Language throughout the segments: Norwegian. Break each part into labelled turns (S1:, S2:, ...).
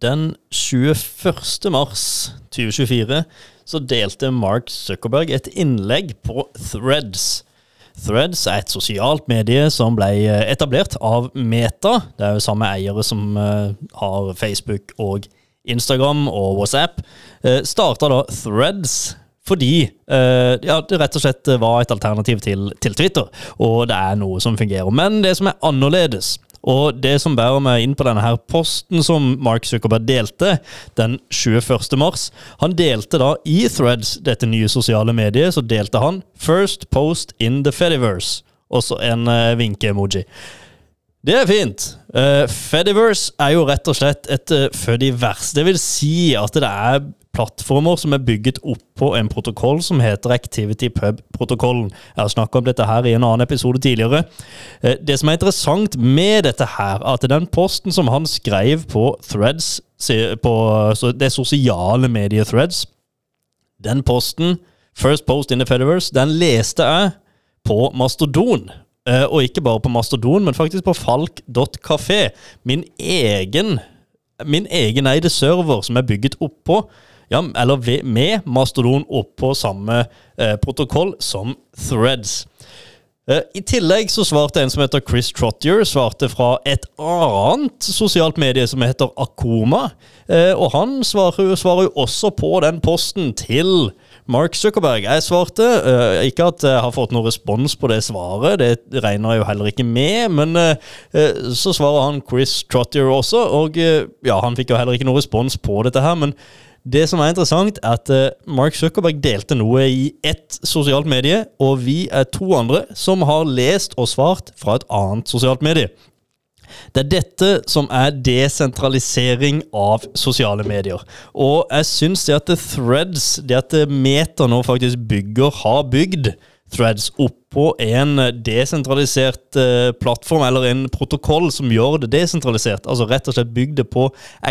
S1: Den 21. mars 2024 så delte Mark Zuckerberg et innlegg på Threads. Threads et sosialt medie som ble etablert av Meta. Det jo samme eiere som har Facebook og Instagram og WhatsApp. Startet da Threads fordi det rett og slett var et alternativ til Twitter, og det noe som fungerer. Men det som annerledes, og det som bærer meg inn på denne her posten som Mark Zuckerberg delte den 21. mars, han delte da i Threads, dette nye sosiale mediet, så delte han First post in the Fediverse, også en vinke-emoji. Det fint. Fediverse jo rett og slett et Fediverse. Det vil si at det plattformer som bygget opp på en protokoll som heter ActivityPub-protokollen. Jeg har snakket om dette her i en annen episode tidligere. Det som interessant med dette her, at den posten som han skrev på Threads, på det sosiale mediet Threads, den posten, First Post in the Fediverse, den leste jeg på Mastodon. Og ikke bare på Mastodon, men faktisk på Falk.café. Min egen eide server som bygget opp på, eller med Mastodon opp på samme protokoll som Threads. I tillegg så svarte en som heter Chris Trottier, svarte fra et annet sosialt medie som heter Akoma, og han svarer jo også på den posten til Mark Zuckerberg. Jeg svarte, ikke at jeg har fått noen respons på det svaret, det regner jeg jo heller ikke med, men så svarer han Chris Trottier også, og han fikk jo heller ikke noen respons på dette her, men det som interessant at Mark Zuckerberg delte noe i ett sosialt medie, og vi to andre som har lest og svart fra et annet sosialt medie. Det dette som desentralisering av sosiale medier. Og jeg synes det at Threads, det at Meta nå faktisk har bygd Threads opp på en desentralisert plattform, eller en protokoll som gjør det desentralisert, altså rett og slett bygd det på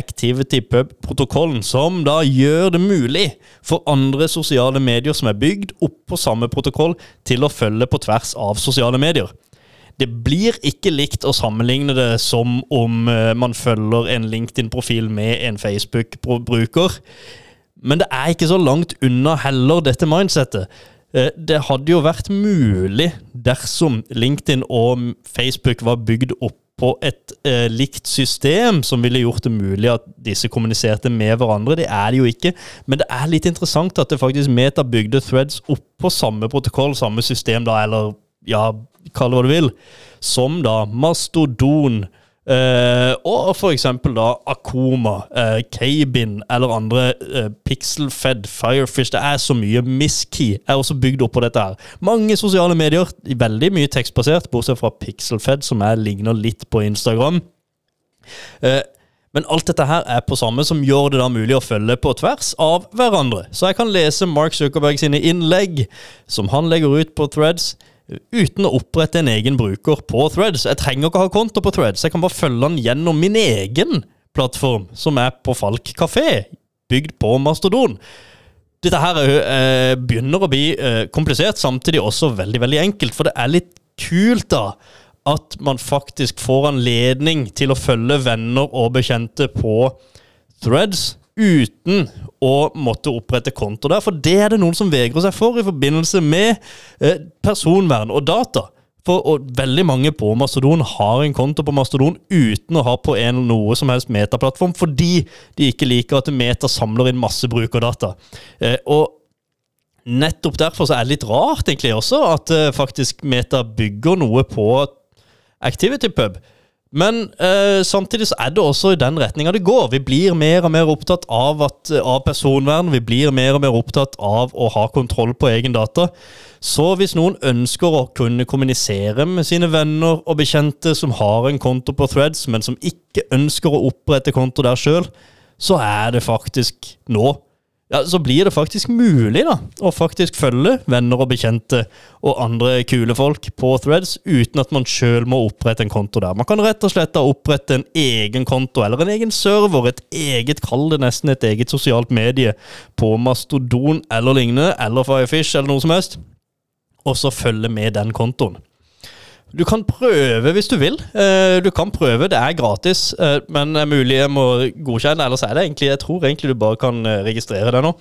S1: ActivityPub-protokollen, som da gjør det mulig for andre sosiale medier som bygd opp på samme protokoll til å følge på tvers av sosiale medier. Det blir ikke likt å sammenligne det som om man følger en LinkedIn-profil med en Facebook-bruker, men det ikke så langt unna heller dette mindsetet. Det hadde jo vært mulig dersom LinkedIn og Facebook var bygd opp på et likt system som ville gjort det mulig at disse kommuniserte med hverandre. Det det jo ikke, men det litt interessant at det faktisk Meta bygde Threads opp på samme protokoll, samme system da, eller kall det hva du vil, som da Mastodon, og for eksempel da Akoma, Kbin eller andre Pixelfed, Firefish, det så mye. Misskey også bygd opp på dette her. Mange sosiale medier, veldig mye tekstbasert, bortsett fra Pixelfed som ligner litt på Instagram. Men alt dette her på samme som gjør det da mulig å følge på tvers av hverandre. Så jeg kan lese Mark Zuckerberg sine innlegg som han legger ut på Threads, uten å opprette en egen bruker på Threads. Jeg trenger ikke ha konto på Threads. Jeg kan bare følge den gjennom min egen plattform, som på Falk Café, bygd på Mastodon. Dette her begynner å bli komplisert, samtidig også veldig, veldig enkelt, for det litt kult da, at man faktisk får anledning til å følge venner og bekjente på Threads, uten å måtte opprette konto der, for det det noen som vegrer seg for i forbindelse med personvern og data. Og veldig mange på Mastodon har en konto på Mastodon uten å ha på noe som helst metaplattform, fordi de ikke liker at Meta samler inn masse brukerdata. Og nettopp derfor så det litt rart egentlig også at faktisk Meta bygger noe på ActivityPub. Men samtidig så det også i den retningen det går. Vi blir mer og mer opptatt av personvern, vi blir mer og mer opptatt av å ha kontroll på egen data. Så hvis noen ønsker å kunne kommunisere med sine venner og bekjente som har en konto på Threads, men som ikke ønsker å opprette konto der selv, så det faktisk nå. Så blir det faktisk mulig da, å faktisk følge venner og bekjente og andre kule folk på Threads uten at man selv må opprette en konto der. Man kan rett og slett opprette en egen konto eller en egen server, kall det nesten et eget sosialt medie på Mastodon eller lignende, eller Firefish eller noe som helst, og så følge med den kontoen. Du kan prøve hvis du vil. Du kan prøve, det gratis, men det mulig jeg må godkjenne, ellers det egentlig, jeg tror egentlig du bare kan registrere det nå.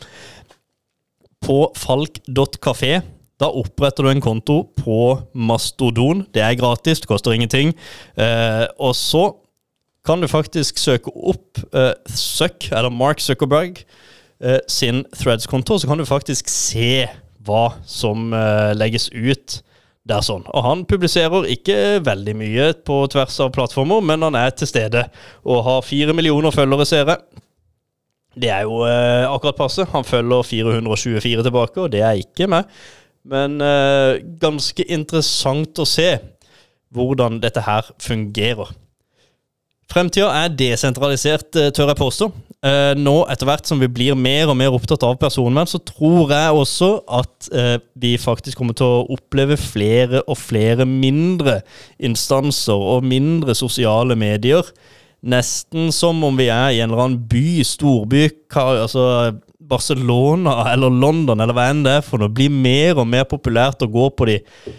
S1: På falk.café, da oppretter du en konto på Mastodon. Det gratis, det koster ingenting. Og så kan du faktisk søke opp Zuck, eller Mark Zuckerberg, sin Threads-konto, så kan du faktisk se hva som legges ut. Det sånn. Og han publiserer ikke veldig mye på tvers av plattformer, men han til stede og har 4 millioner følgere, ser jeg. Det jo akkurat passe. Han følger 424 tilbake, og det ikke meg. Men ganske interessant å se hvordan dette her fungerer. Fremtiden desentralisert, tør jeg påstå. Nå, etter hvert som vi blir mer og mer opptatt av personvern, så tror jeg også at vi faktisk kommer til å oppleve flere og flere mindre instanser og mindre sosiale medier. Nesten som om vi i en eller annen by, storby, altså Barcelona eller London, eller hva enn det for det blir mer og mer populært å gå på de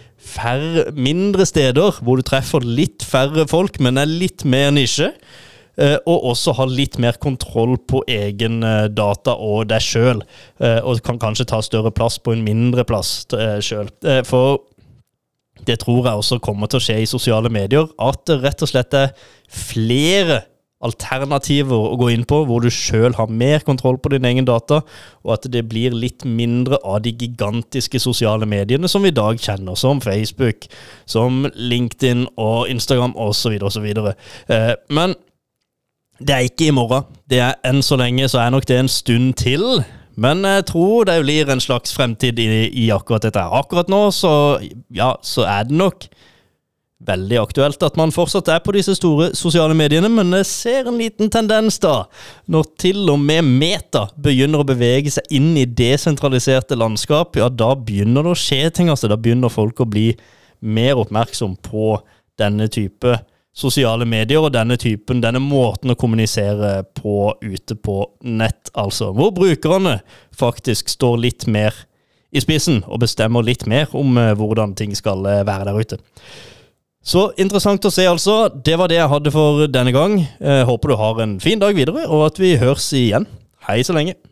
S1: mindre steder, hvor du treffer litt færre folk, men litt mer nisje, og også har litt mer kontroll på egen data og deg selv, og kan kanskje ta større plass på en mindre plass selv. For det tror jeg også kommer til å skje i sosiale medier, at det rett og slett flere alternativer å gå inn på, hvor du selv har mer kontroll på din egen data, og at det blir litt mindre av de gigantiske sosiale mediene som vi i dag kjenner, som Facebook, som LinkedIn og Instagram og så videre og så videre. Men det ikke i morgen. Det enn så lenge, så nok det en stund til. Men jeg tror det blir en slags fremtid i akkurat dette. Akkurat nå, så det nok veldig aktuelt at man fortsatt på disse store sosiale mediene, men jeg ser en liten tendens da, når til og med Meta begynner å bevege seg inn i desentraliserte landskap, da begynner det å skje ting, altså da begynner folk å bli mer oppmerksom på denne type sosiale medier og denne måten å kommunisere på ute på nett, altså, hvor brukerne faktisk står litt mer i spissen og bestemmer litt mer om hvordan ting skal være der ute. Så interessant å se altså. Det var det jeg hadde for denne gang. Håper du har en fin dag videre, og at vi høres igjen. Hei så lenge.